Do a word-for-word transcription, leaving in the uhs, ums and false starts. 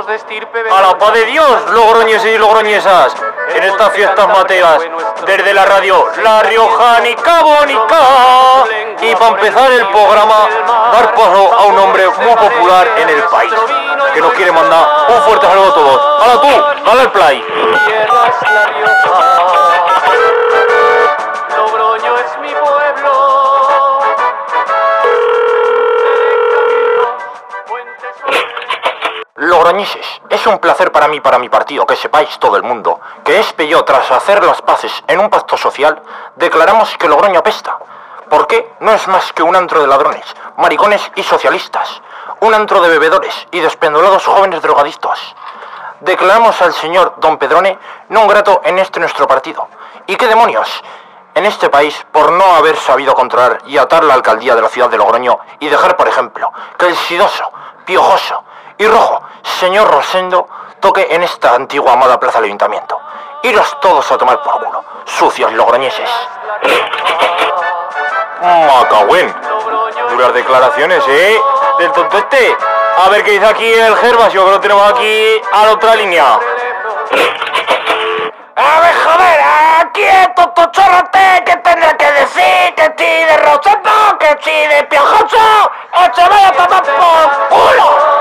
A la paz de Dios, logroñeses y logroñesas, en estas fiestas mateas, desde la radio La Riojanica Bonica. Y para empezar el programa, dar paso a un hombre muy popular en el país, que nos quiere mandar un fuerte saludo a todos. ¡Hala tú! ¡Dale al play! Logroño es mi pueblo. Logroñeses, es un placer para mí y para mi partido que sepáis todo el mundo que Espe y yo, tras hacer las paces en un pacto social, declaramos que Logroño apesta. ¿Por qué? No es más que un antro de ladrones, maricones y socialistas, un antro de bebedores y despendolados jóvenes drogadictos. Declaramos al señor Don Pedrone non grato en este nuestro partido. ¿Y qué demonios? En este país, por no haber sabido controlar y atar la alcaldía de la ciudad de Logroño y dejar, por ejemplo, que el sidoso, piojoso y rojo señor Rosendo toque en esta antigua amada plaza del ayuntamiento. Iros todos a tomar por culo, sucios logroñeses. Macagüen, duras declaraciones, ¿eh? Del tonto este. A ver qué dice aquí el Gervasio, que lo tenemos aquí a la otra línea. A ver, joder, aquí es tonto chorrote, que tendrá que decir que sí de Rosendo, que sí de piojoso, o se vaya a tomar por culo.